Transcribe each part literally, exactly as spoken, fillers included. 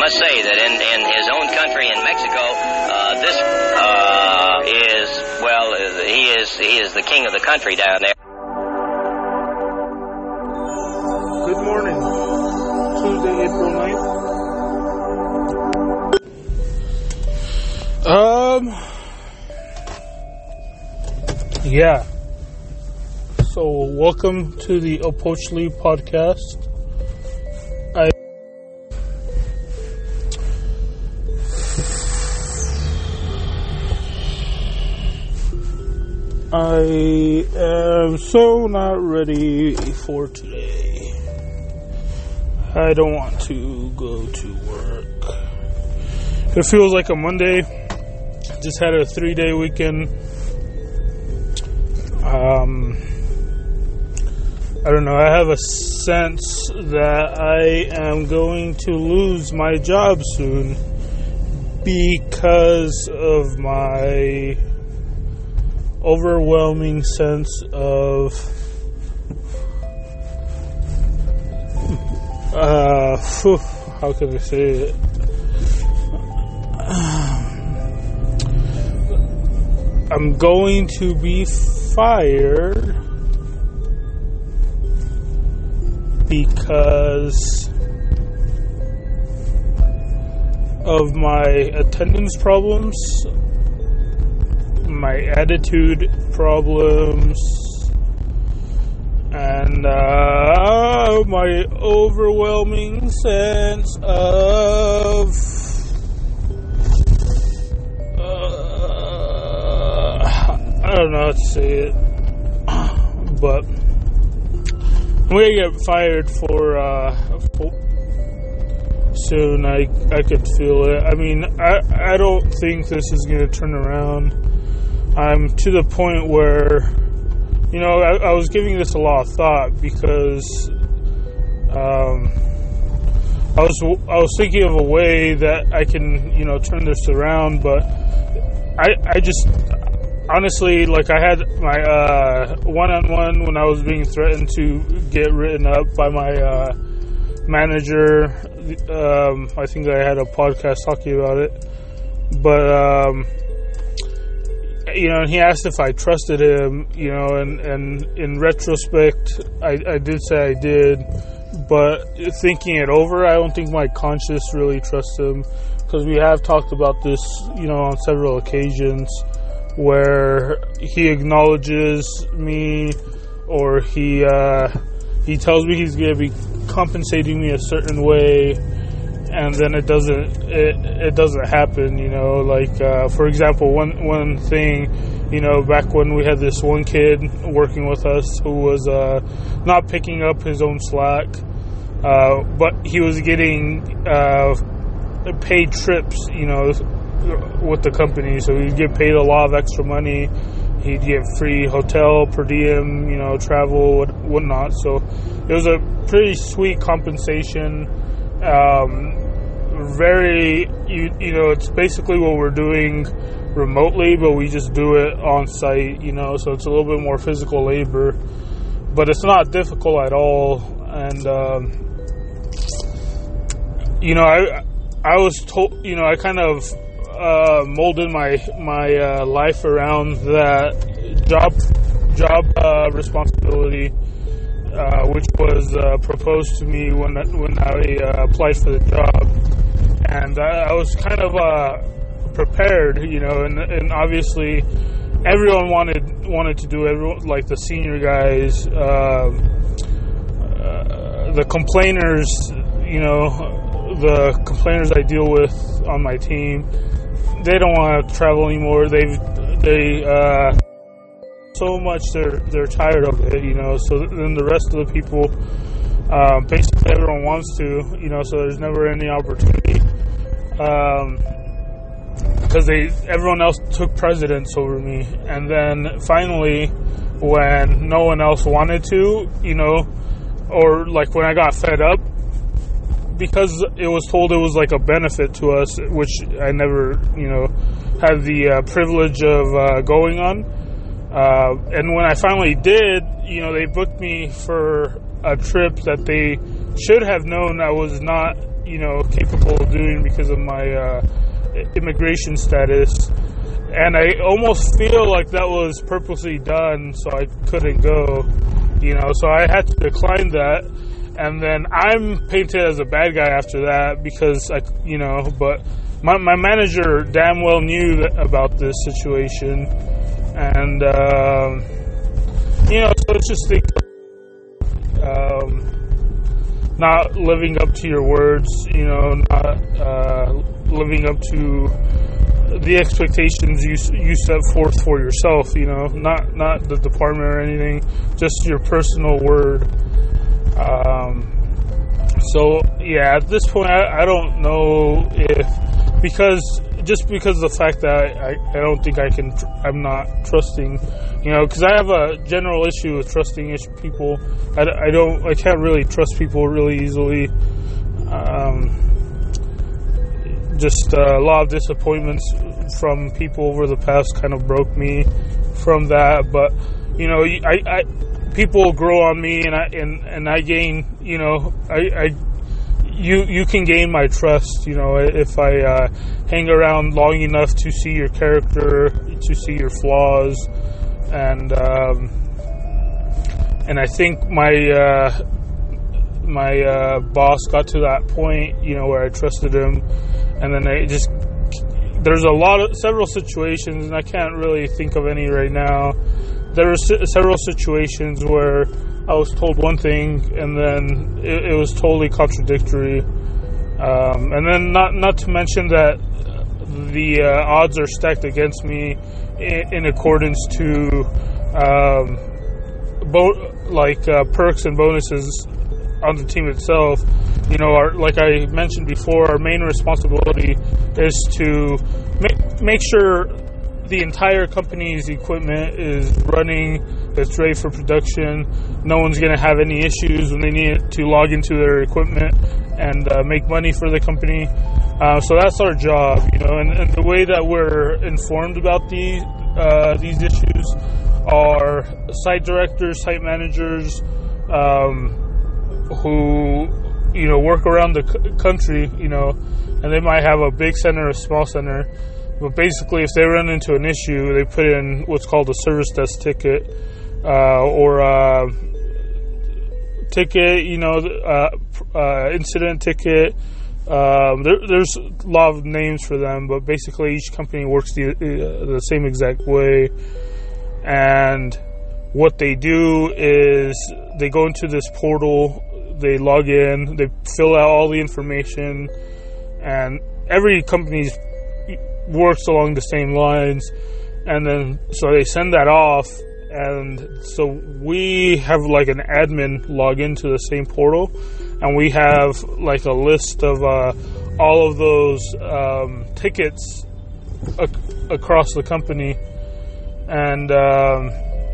must say that in, in his own country, in Mexico, uh, this uh, is, well, he is he is the king of the country down there. Good morning. Tuesday, April ninth. Um, yeah. So, welcome to the Opochli podcast. I I am so not ready for today. I don't want to go to work. It feels like a Monday. Just had a three-day weekend. Um, I don't know. I have a sense that I am going to lose my job soon because of my overwhelming sense of uh whew, how can I say it I'm going to be fired because of my attendance problems, my attitude problems, and uh, my overwhelming sense of uh, I don't know how to say it, but I'm gonna get fired for, uh, for soon. I I could feel it. I mean, I I don't think this is gonna turn around. I'm to the point where, you know, I, I was giving this a lot of thought because um, I was I was thinking of a way that I can, you know, turn this around, but I I just honestly, like, I had my uh, one-on-one when I was being threatened to get written up by my uh, manager. Um, I think I had a podcast talking about it, but. Um, You know, and he asked if I trusted him, you know, and, and in retrospect, I, I did say I did, but thinking it over, I don't think my conscience really trusts him, because we have talked about this, you know, on several occasions, where he acknowledges me, or he, uh, he tells me he's going to be compensating me a certain way, and then it doesn't it, it doesn't happen, you know, like uh, for example, one one thing, you know, back when we had this one kid working with us who was uh, not picking up his own slack, uh, but he was getting uh, paid trips, you know, with the company, so he'd get paid a lot of extra money. He'd get free hotel, per diem, you know, travel, what whatnot. So it was a pretty sweet compensation. Um, very, you, you know, it's basically what we're doing remotely, but we just do it on site, you know, so it's a little bit more physical labor, but it's not difficult at all. And, um, you know, I, I was told, you know, I kind of, uh, molded my, my, uh, life around that job, job, uh, responsibility. Uh, which was uh, proposed to me when when I uh, applied for the job, and I, I was kind of uh, prepared, you know, and, and obviously everyone wanted wanted to do it, everyone, like the senior guys, uh, uh, the complainers, you know, the complainers I deal with on my team, they don't want to travel anymore. They've they. Uh, so much they're they're tired of it, you know, so then the rest of the people, um, basically everyone wants to, you know, so there's never any opportunity, um, because they everyone else took precedence over me, and then finally when no one else wanted to, you know, or like when I got fed up, because it was told it was like a benefit to us, which I never, you know, had the uh, privilege of uh, going on. Uh, and when I finally did, you know, they booked me for a trip that they should have known I was not, you know, capable of doing because of my uh, immigration status. And I almost feel like that was purposely done so I couldn't go, you know, so I had to decline that. And then I'm painted as a bad guy after that because, I, you know, but my, my manager damn well knew that, about this situation. And, um, you know, so it's just think, um, not living up to your words, you know, not uh, living up to the expectations you you set forth for yourself, you know, not not the department or anything, just your personal word. Um, so yeah, at this point, I, I don't know if because just because of the fact that I, I don't think I can, I'm not trusting, you know, because I have a general issue with trusting people. I, I don't, I can't really trust people really easily. Um, just uh, a lot of disappointments from people over the past kind of broke me from that. But you know, I, I people grow on me, and I and, and I gain, you know, I. I You you can gain my trust, you know, if I uh, hang around long enough to see your character, to see your flaws, and um, and I think my uh, my uh, boss got to that point, you know, where I trusted him, and then I just there's a lot of several situations, and I can't really think of any right now. There were several situations where I was told one thing, and then it, it was totally contradictory. Um, and then not not to mention that the uh, odds are stacked against me in, in accordance to um, bo- like uh, perks and bonuses on the team itself. You know, our, like I mentioned before, our main responsibility is to make make sure the entire company's equipment is running, it's ready for production. No one's going to have any issues when they need to log into their equipment and uh, make money for the company. Uh, so that's our job, you know. And, and the way that we're informed about these uh, these issues are site directors, site managers, um, who you know work around the c- country, you know, and they might have a big center, a small center. But basically, if they run into an issue, they put in what's called a service desk ticket uh, or a ticket, you know, uh, uh, incident ticket. Um, there, there's a lot of names for them, but basically each company works the, uh, the same exact way. And what they do is they go into this portal, they log in, they fill out all the information, and every company's works along the same lines, and then so they send that off, and so we have like an admin log into the same portal, and we have like a list of uh, all of those um, tickets ac- across the company, and um,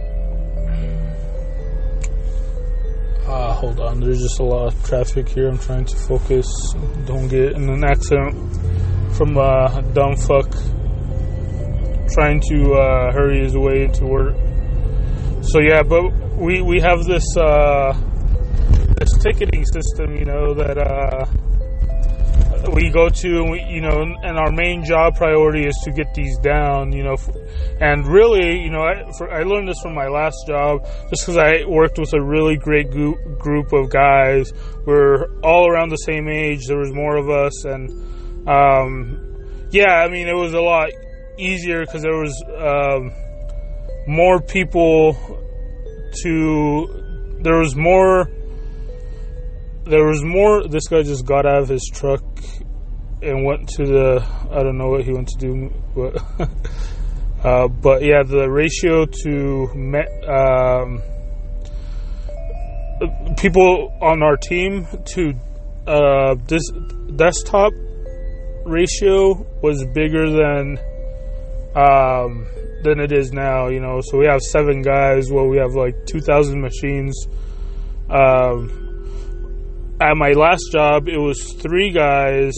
uh, hold on, there's just a lot of traffic here. I'm trying to focus, don't get in an accident from a dumb fuck trying to uh, hurry his way into work. So yeah, but we we have this uh, this ticketing system, you know, that uh, we go to, and we, you know, and our main job priority is to get these down, you know, and really, you know, I, for, I learned this from my last job, just because I worked with a really great group group of guys. We're all around the same age. There was more of us, and Um, yeah, I mean, it was a lot easier because there was um, more people to, there was more, there was more, this guy just got out of his truck and went to the, I don't know what he went to do, but, uh, but yeah, the ratio to me, um, people on our team to uh, this desktop ratio was bigger than um, than it is now, you know. So we have seven guys. Well, we have like two thousand machines. Um, at my last job, it was three guys,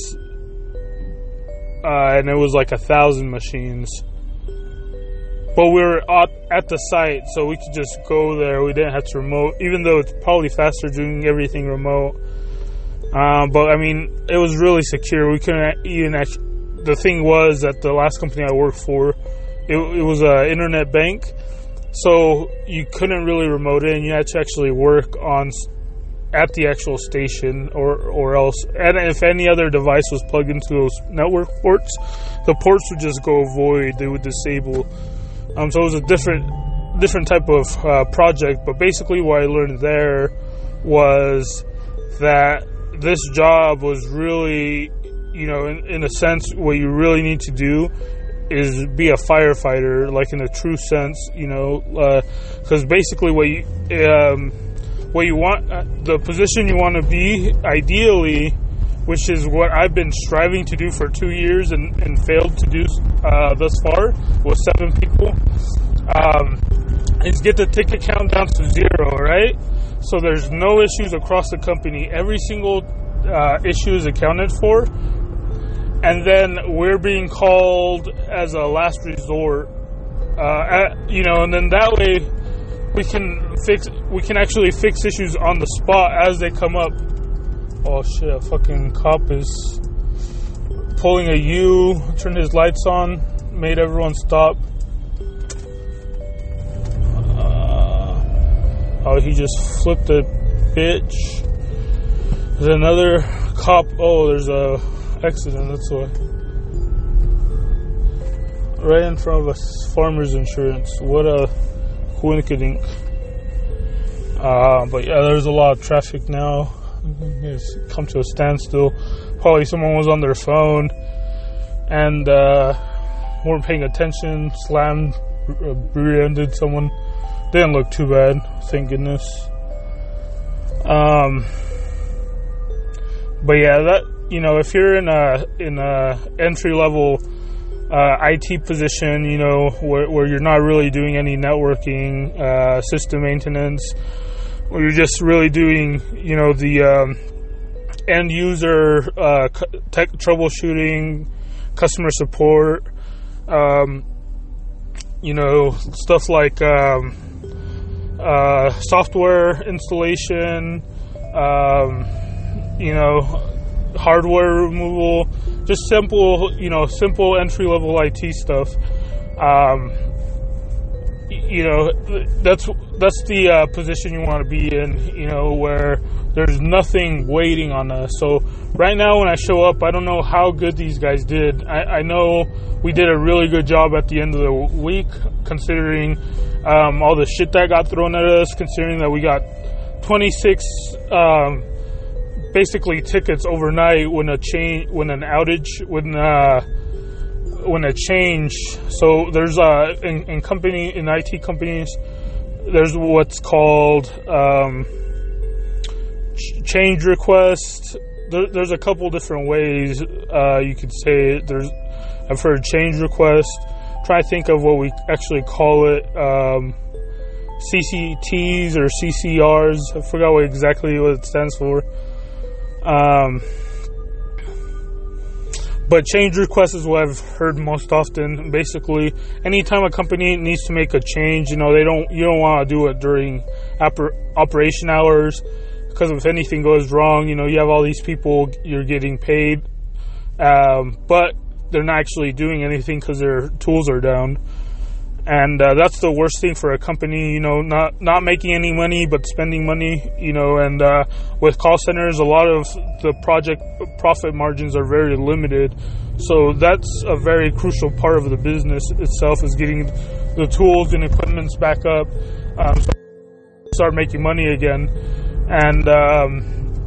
uh, and it was like a thousand machines. But we were at, at the site, so we could just go there. We didn't have to remote, even though it's probably faster doing everything remote. Um, but I mean, it was really secure. We couldn't even actually, the thing was that the last company I worked for, it, it was an internet bank, so you couldn't really remote in. You had to actually work on at the actual station, or or else, and if any other device was plugged into those network ports, the ports would just go void. They would disable. Um, so it was a different different type of uh, project. But basically, what I learned there was that this job was really, you know, in, in a sense, what you really need to do is be a firefighter, like in a true sense, you know, because uh, basically what you um, what you want, uh, the position you want to be, ideally, which is what I've been striving to do for two years and, and failed to do uh, thus far with seven people, um, is get the ticket count down to zero, right? So there's no issues across the company. Every single uh, issue is accounted for. And then we're being called as a last resort, uh, at, you know, and then that way we can fix, we can actually fix issues on the spot as they come up. Oh shit, a fucking cop is pulling a U, turned his lights on, made everyone stop. Uh, oh, he just flipped a bitch. There's another cop. Oh, there's a accident, that's why. Right in front of a farmer's insurance. What a coinkydink. Uh, but yeah, there's a lot of traffic now. It's come to a standstill. Probably someone was on their phone and uh, weren't paying attention, slammed, uh, rear-ended someone. Didn't look too bad, thank goodness. Um, but yeah, that, you know, if you're in a in a entry level uh, I T position, you know, where, where you're not really doing any networking, uh, system maintenance, or you're just really doing, you know, the um, end user uh, tech troubleshooting, customer support, um, you know, stuff like um, uh, software installation, um, you know, hardware removal, just simple, you know, simple entry level I T stuff. Um, you know, that's that's the uh, position you want to be in, you know, where there's nothing waiting on us. So right now when I show up, I don't know how good these guys did. I, I know we did a really good job at the end of the week, considering um, all the shit that got thrown at us, considering that we got twenty-six um, basically tickets overnight when a change, when an outage, when uh, when a change. So there's uh in, in company in I T companies, there's what's called um, ch- change request. There, there's a couple different ways uh, you could say it. There's I've heard change request. Try to think of what we actually call it. Um, C C Ts or C C Rs. I forgot what exactly what it stands for. Um, but change request is what I've heard most often. Basically, anytime a company needs to make a change, you know, they don't, you don't want to do it during oper- operation hours, because if anything goes wrong, you know, you have all these people, you're getting paid, um, but they're not actually doing anything because their tools are down. And uh, that's the worst thing for a company, you know, not not making any money but spending money, you know. And uh, with call centers, a lot of the project profit margins are very limited. So that's a very crucial part of the business itself, is getting the tools and equipments back up, um, so start making money again. And um,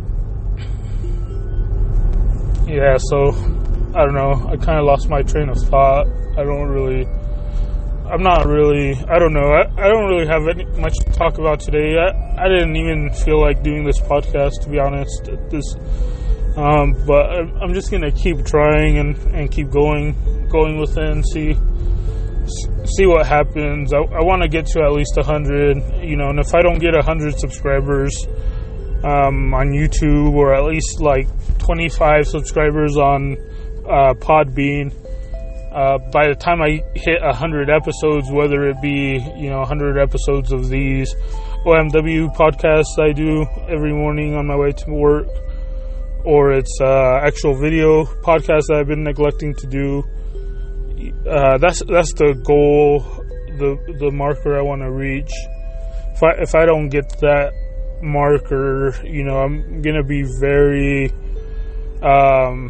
yeah, so I don't know. I kind of lost my train of thought. I don't really. I'm not really, I don't know, I, I don't really have any, much to talk about today. I, I didn't even feel like doing this podcast, to be honest. This, um, but I, I'm just going to keep trying and, and keep going, going with it and see, see what happens. I, I want to get to at least one hundred, you know, and if I don't get one hundred subscribers um, on YouTube, or at least like twenty-five subscribers on uh, Podbean, Uh, by the time I hit one hundred episodes, whether it be, you know, one hundred episodes of these O M W podcasts I do every morning on my way to work, or it's uh, actual video podcast that I've been neglecting to do. Uh, that's that's the goal, the the marker I want to reach. If I if I don't get that marker, you know, I'm gonna be very, um,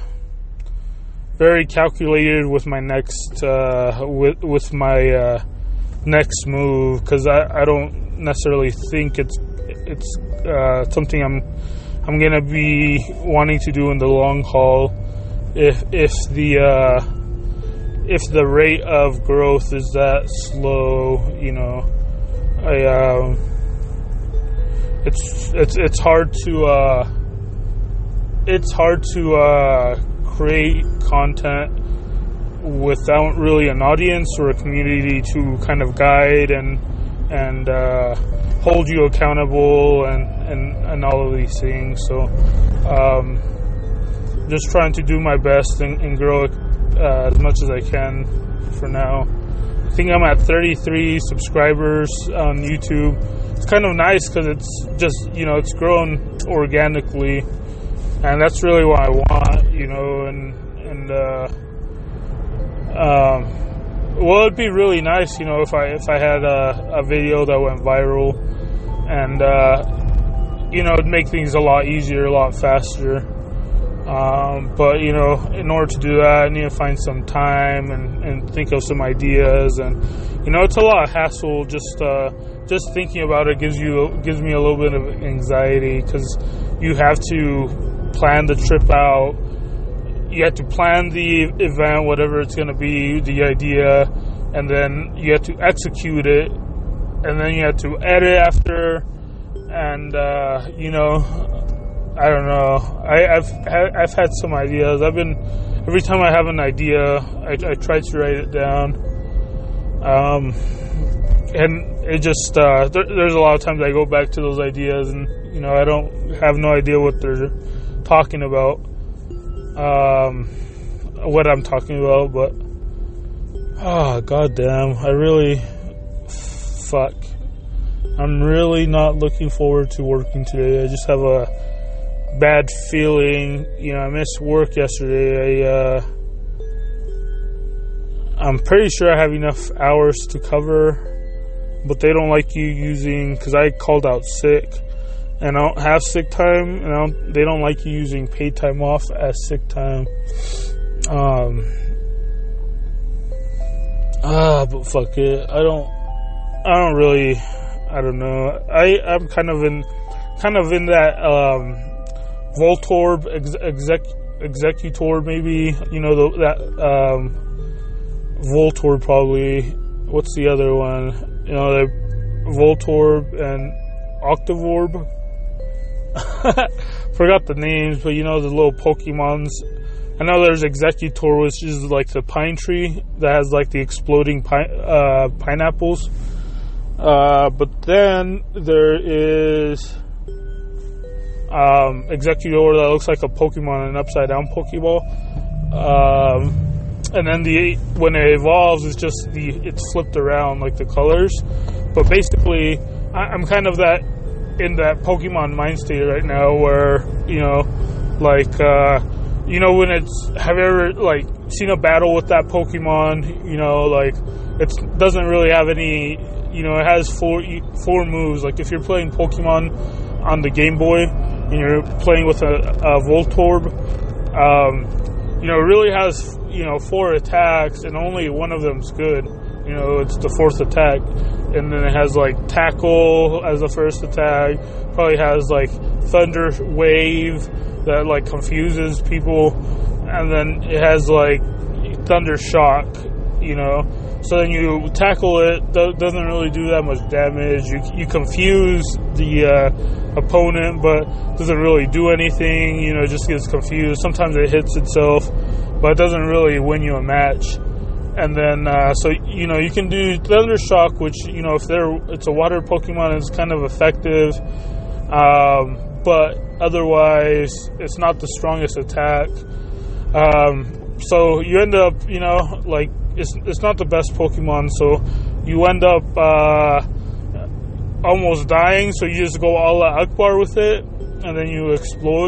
very calculated with my next uh, with with my uh, next move, because I, I don't necessarily think it's it's uh, something I'm I'm gonna be wanting to do in the long haul. If if the uh, if the rate of growth is that slow, you know, I um, it's it's it's hard to uh, it's hard to uh, create content without really an audience or a community to kind of guide and and uh, hold you accountable and, and, and all of these things. So um, just trying to do my best and, and grow it uh, as much as I can for now. I think I'm at thirty-three subscribers on YouTube. It's kind of nice because it's just, you know, it's grown organically, and that's really what I want, you know, and and uh, um, well, it'd be really nice, you know, if I if I had a, a video that went viral, and uh, you know, it'd make things a lot easier, a lot faster. Um, but you know, in order to do that, I need to find some time and, and think of some ideas, and you know, it's a lot of hassle. Just uh, just thinking about it gives you gives me a little bit of anxiety, because you have to plan the trip out. You have to plan the event, whatever it's going to be, the idea, and then you have to execute it, and then you have to edit after, and uh, you know, I don't know. I, I've had, I've had some ideas. I've been every time I have an idea, I, I try to write it down, um, and it just uh, there, there's a lot of times I go back to those ideas, and you know, I don't have no idea what they're talking about. Um, what I'm talking about, but oh goddamn, I really fuck. I'm really not looking forward to working today. I just have a bad feeling. You know, I missed work yesterday. I uh, I'm pretty sure I have enough hours to cover, but they don't like you using, because I called out sick. And I don't have sick time, and I don't, they don't like you using paid time off as sick time. Um, ah, but fuck it. I don't, I don't really, I don't know. I, I'm kind of in, kind of in that, um, Voltorb ex, exec, Executor, maybe, you know, the, that, um, Voltorb probably. What's the other one? You know, the Voltorb and Octovorb. Forgot the names, but you know, the little Pokemons. I know there's Executor, which is like the pine tree that has like the exploding pine, uh, pineapples. Uh, but then there is um, Executor that looks like a Pokemon, an upside down Pokeball. Um, and then the when it evolves, it's just the it's flipped around like the colors. But basically, I, I'm kind of that. in that Pokemon mind state right now, where, you know, like, uh, you know, when it's, have you ever, like, seen a battle with that Pokemon, you know, like, it doesn't really have any, you know, it has four, four moves, like, if you're playing Pokemon on the Game Boy, and you're playing with a, a Voltorb, um, you know, it really has, you know, four attacks, and only one of them's good. You know, it's the fourth attack, and then it has like Tackle as the first attack. Probably has like Thunder Wave that like confuses people, and then it has like Thunder Shock. You know, so then you tackle it. Doesn't really do that much damage. You you confuse the uh, opponent, but doesn't really do anything. You know, it just gets confused. Sometimes it hits itself, but it doesn't really win you a match. And then, uh, so, you know, you can do Thunder Shock, which, you know, if they're, it's a water Pokemon, it's kind of effective. Um, but otherwise, it's not the strongest attack. Um, so you end up, you know, like, it's it's not the best Pokemon, so you end up uh, almost dying, so you just go all Akbar with it, and then you explode.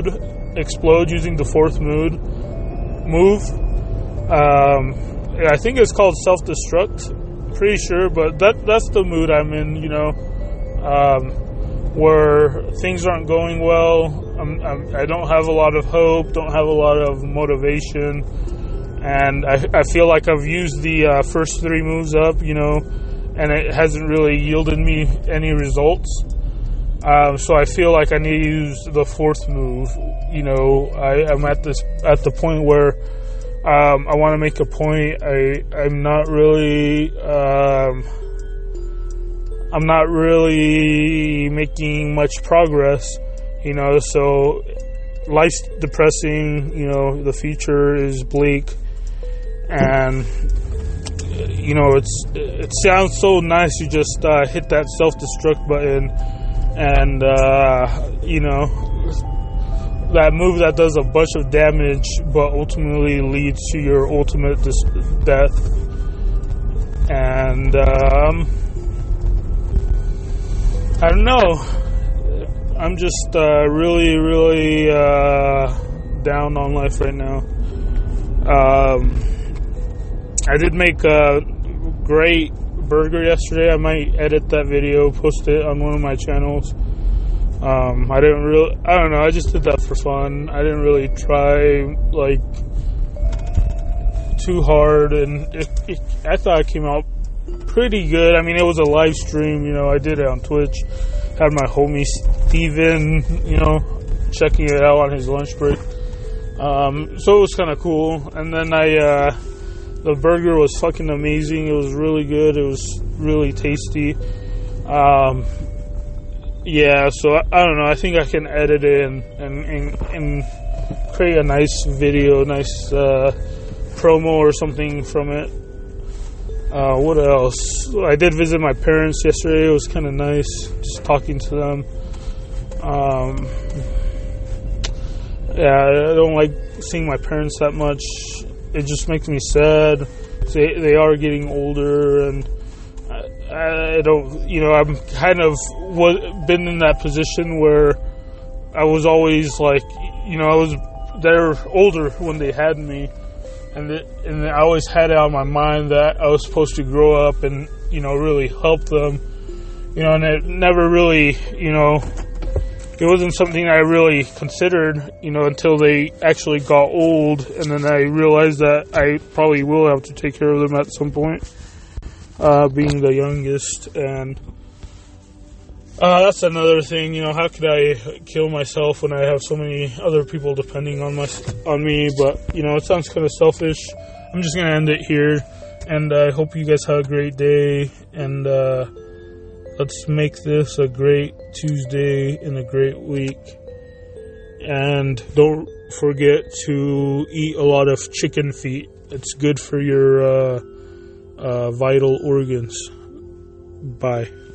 explode using the fourth mood move. Um, I think it's called self-destruct. Pretty sure, but that that's the mood I'm in. You know, um, where things aren't going well. I'm, I'm, I don't have a lot of hope. Don't have a lot of motivation, and I, I feel like I've used the uh, first three moves up. You know, and it hasn't really yielded me any results. Um, so I feel like I need to use the fourth move. You know, I, I'm at this at the point where um, I want to make a point. I I'm not really um, I'm not really making much progress. You know, so life's depressing. You know, the future is bleak, and you know it's it sounds so nice. You just uh, hit that self-destruct button. And, uh, you know, that move that does a bunch of damage, but ultimately leads to your ultimate dis- death. And, um, I don't know. I'm just, uh, really, really, uh, down on life right now. Um, I did make a great burger yesterday. I might edit that video, post it on one of my channels. Um, I didn't really, I don't know, I just did that for fun. I didn't really try, like, too hard, and it, it, I thought it came out pretty good. I mean, it was a live stream, you know, I did it on Twitch. Had my homie Steven, you know, checking it out on his lunch break. Um, so it was kind of cool. And then I, uh, the burger was fucking amazing. It was really good. It was really tasty. Um, yeah, so I, I don't know. I think I can edit it and, and, and, and create a nice video, nice uh, promo or something from it. Uh, what else? I did visit my parents yesterday. It was kind of nice just talking to them. Um, yeah, I don't like seeing my parents that much. It just makes me sad. They they are getting older, and I, I don't, you know, I'm kind of was, been in that position where I was always like, you know, I was they're older when they had me, and it, and I always had it on my mind that I was supposed to grow up and, you know, really help them, you know, and it never really, you know. It wasn't something I really considered, you know, until they actually got old, and then I realized that I probably will have to take care of them at some point, uh, being the youngest, and uh, that's another thing, you know, how could I kill myself when I have so many other people depending on my on me, but, you know, it sounds kind of selfish. I'm just going to end it here, and I hope you guys have a great day, and, uh, let's make this a great Tuesday and a great week. And don't forget to eat a lot of chicken feet. It's good for your uh, uh, vital organs. Bye.